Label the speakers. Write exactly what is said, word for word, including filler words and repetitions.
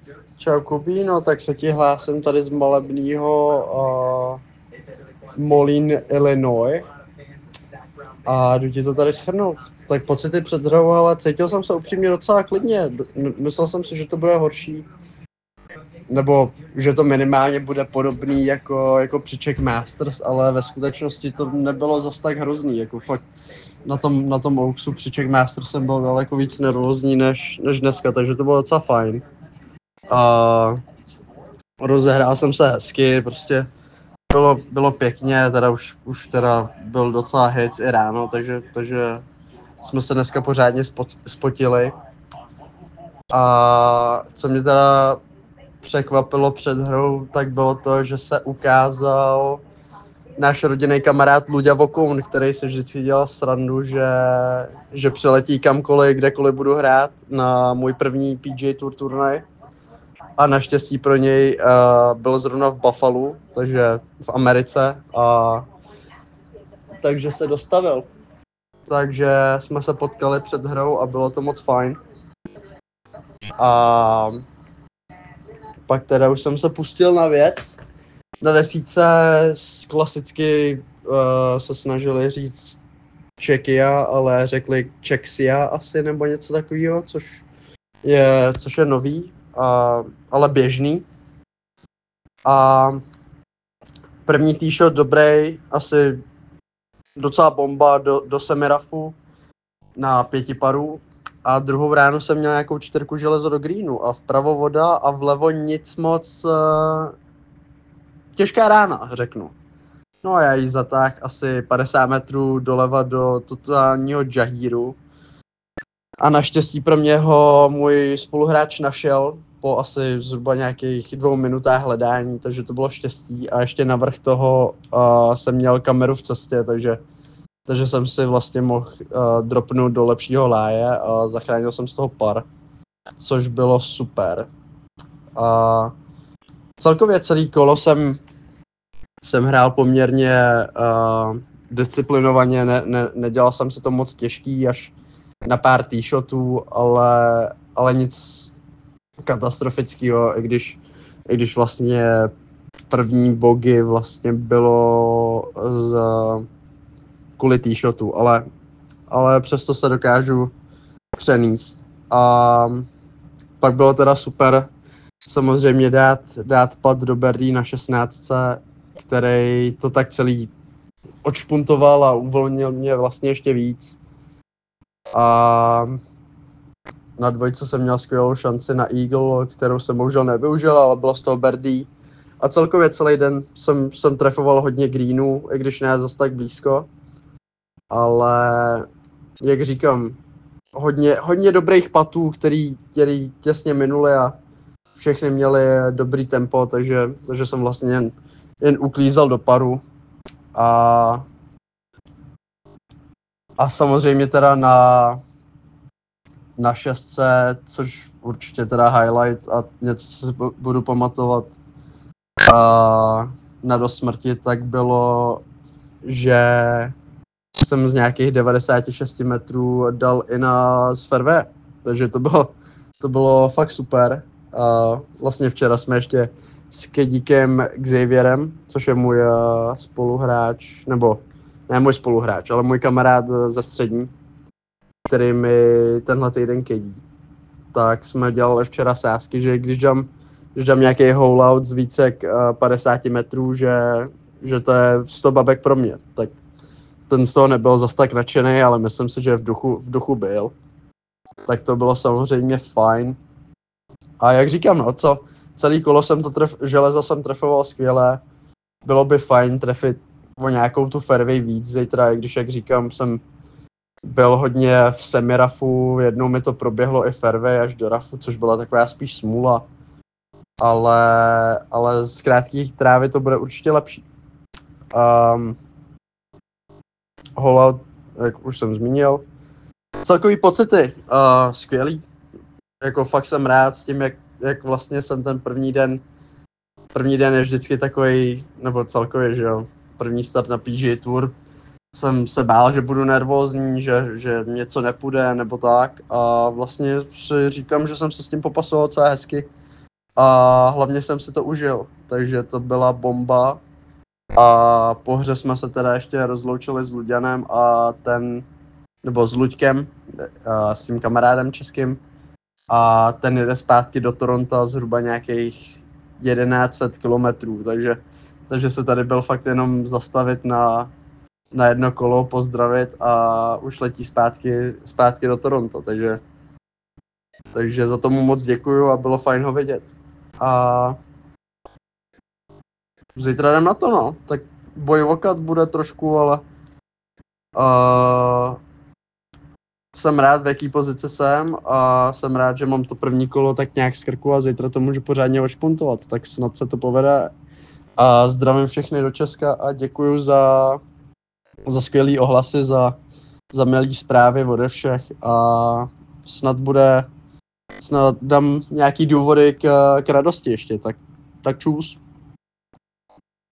Speaker 1: Čau Kubí, no tak se ti hlásím tady z malebního uh, Moline, Illinois a jdu ti to tady shrnout. Tak pocity před hrou, ale cítil jsem se upřímně docela klidně. Myslel jsem si, že to bude horší, nebo že to minimálně bude podobný jako, jako při Czech Masters, ale ve skutečnosti to nebylo zas tak hrozný, jako fakt na tom, na tom Oaksu při Czech Masters jsem byl daleko víc nervózní než, než dneska, takže to bylo docela fajn. A rozehrál jsem se hezky, prostě bylo, bylo pěkně, teda už, už teda byl docela hit i ráno, takže, takže jsme se dneska pořádně spot, spotili. A co mě teda překvapilo před hrou, tak bylo to, že se ukázal náš rodinný kamarád Luďa Vokoun, který se vždycky dělal srandu, že, že přiletí kamkoliv, kdekoliv budu hrát na můj první P G A Tour turnaj. A naštěstí pro něj uh, byl zrovna v Buffalo, takže v Americe, a takže se dostavil. Takže jsme se potkali před hrou a bylo to moc fajn. A pak teda už jsem se pustil na věc. Na desítce klasicky uh, se snažili říct Czechia, ale řekli Czechia asi nebo něco takového, což je, což je nový, a, ale běžný. A první tee-shot dobrý, asi docela bomba do, do semirafu na pěti parů. A druhou ránu jsem měl nějakou čtyřku železo do greenu a vpravo voda a vlevo nic moc. Uh, těžká rána, řeknu. No a já ji zatáhl asi padesát metrů doleva do totálního jahíru. A naštěstí pro mě ho můj spoluhráč našel po asi zhruba nějakých dvou minutách hledání, takže to bylo štěstí. A ještě navrch toho uh, jsem měl kameru v cestě, takže, takže jsem si vlastně mohl uh, dropnout do lepšího láje a zachránil jsem z toho par, což bylo super. A celkově celý kolo jsem, jsem hrál poměrně uh, disciplinovaně, ne, ne, nedělal jsem si to moc těžký, až na pár tee-shotů, ale, ale nic katastrofického, i když, i když vlastně první bogy vlastně bylo z, kvůli tee-shotu, ale, ale přesto se dokážu přenést. A pak bylo teda super samozřejmě dát, dát pad do birdie na šestnáctce, který to tak celý odšpuntoval a uvolnil mě vlastně ještě víc. A na dvojce jsem měl skvělou šanci na eagle, kterou jsem bohužel nevyužil, ale bylo z toho birdie. A celkově celý den jsem, jsem trefoval hodně greenů, i když ne zase tak blízko. Ale jak říkám, hodně, hodně dobrých patů, který, který těsně minuli a všechny měli dobrý tempo, takže, takže jsem vlastně jen, jen uklízel do paru. A, a samozřejmě teda na na šestce, což určitě teda highlight a něco, co si budu pamatovat a na dosmrti, tak bylo, že jsem z nějakých devadesát šest metrů dal i na z fairway, takže to bylo, to bylo fakt super. A vlastně včera jsme ještě s Kedíkem Xavierem, což je můj spoluhráč, nebo ne můj spoluhráč, ale můj kamarád ze střední, který mi tenhle týden kedí, tak jsme dělali včera sázky, že když dám, když dám nějaký hole out z více jak padesát metrů, že, že to je sto babek pro mě. Tak ten z toho nebyl zas tak nadšený, ale myslím si, že v duchu, v duchu byl. Tak to bylo samozřejmě fajn. A jak říkám, no co, celý kolo jsem to tref, železa jsem trefoval skvěle. Bylo by fajn trefit o nějakou tu fairway víc zítra, i když, jak říkám, jsem byl hodně v semirafu, jednou mi to proběhlo i fairway až do rafu, což byla taková spíš smůla. Ale, ale z krátkých trávy to bude určitě lepší. Um, Hole out, jak už jsem zmínil. Celkový pocity, uh, skvělý. Jako fakt jsem rád s tím, jak, jak vlastně jsem ten první den, první den je vždycky takový, nebo celkově, že jo, první start na P G A Tour. Jsem se bál, že budu nervózní, že, že něco nepůjde nebo tak, a vlastně si říkám, že jsem se s tím popasoval docela hezky a hlavně jsem si to užil, takže to byla bomba. A po hře jsme se teda ještě rozloučili s Luďanem a ten, nebo s Luďkem, a s tím kamarádem českým, a ten jede zpátky do Toronto zhruba nějakých jedenáct set kilometrů, takže, takže se tady byl fakt jenom zastavit na, na jedno kolo, pozdravit a už letí zpátky, zpátky do Toronto, takže, takže za tomu moc děkuju a bylo fajn ho vidět. A zítra jdem na to, no, tak boj o kat bude trošku, ale uh, jsem rád, v jaký pozici jsem a jsem rád, že mám to první kolo tak nějak z krku a zítra to můžu pořádně odšpuntovat, tak snad se to povede. A zdravím všechny do Česka a děkuju za, za skvělý ohlasy, za, za milý zprávy ode všech a snad bude, snad dám nějaký důvody k, k radosti ještě, tak, tak čus.